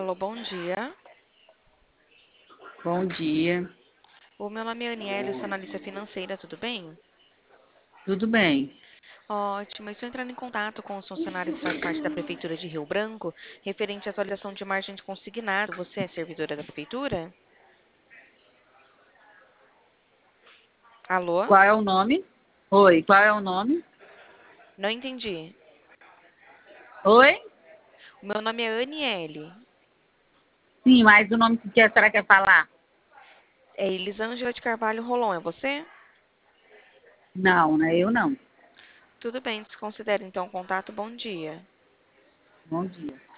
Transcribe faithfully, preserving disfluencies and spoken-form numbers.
Alô, bom dia. Bom dia. O meu nome é Aniele, eu sou analista financeira, tudo bem? Tudo bem? Ótimo, eu estou entrando em contato com os funcionários que fazem parte da Prefeitura de Rio Branco, referente à atualização de margem de consignado. Você é servidora da Prefeitura? Alô? Qual é o nome? Oi, qual é o nome? Não entendi. Oi? O meu nome é Aniele. Sim, mas o nome que a senhora quer falar? É Elisângela de Carvalho Rolon, é você? Não, né? Eu não. Tudo bem, desconsidera então o contato. Bom dia. Bom dia.